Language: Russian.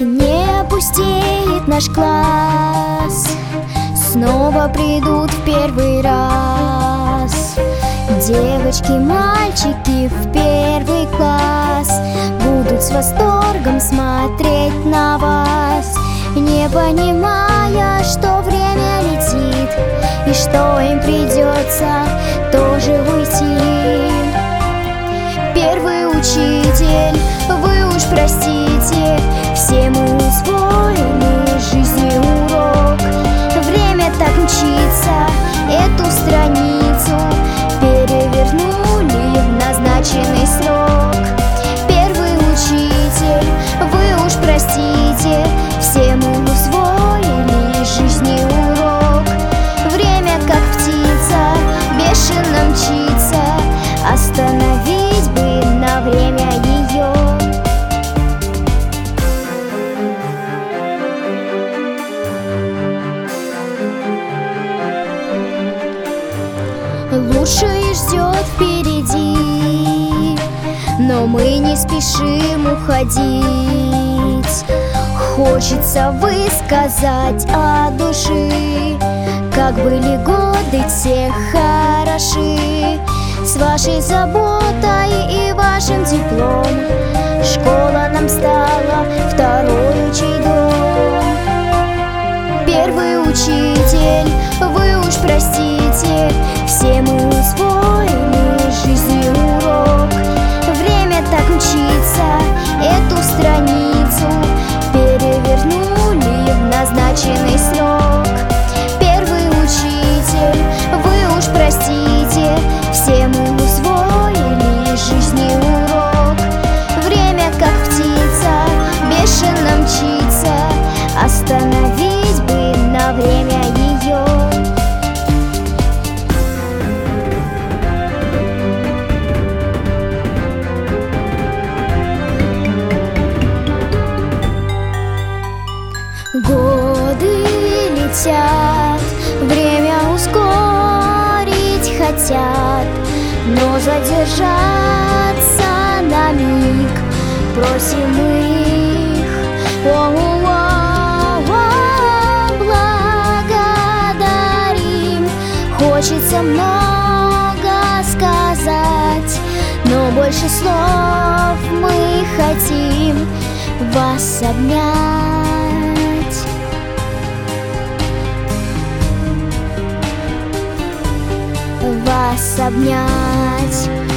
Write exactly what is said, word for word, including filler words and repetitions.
Не пустеет наш класс, снова придут в первый раз. Девочки, мальчики в первый класс будут с восторгом смотреть на вас, не понимая, что время летит и что им придется тоже уйти. Первый учитель, вы уж простите, все мы усвоили жизни урок. Время так мчится, эту страницу перевернули в назначенный срок. Первый учитель, вы уж простите, все мы усвоили жизни урок. Время как птица бешено мчится, остановить бы на время ее. Лучшее ждет впереди, но мы не спешим уходить. Хочется высказать от души, как были годы те хороши. С вашей заботой и вашим теплом школа нам стала второй учий дом. Первый учитель, вы уж простите, все мы усвоили жизни урок. Время так мчится, эту страницу перевернули в назначенный срок. Первый учитель, вы уж простите, все мы усвоили жизни урок. Время как птица бешено мчится, остановить бы на время ее. Годы летят, время ускорить хотят, но задержаться на миг просим их. О-о-о, благодарим. Хочется много сказать, но больше слов мы хотим вас обнять. Вас обнять.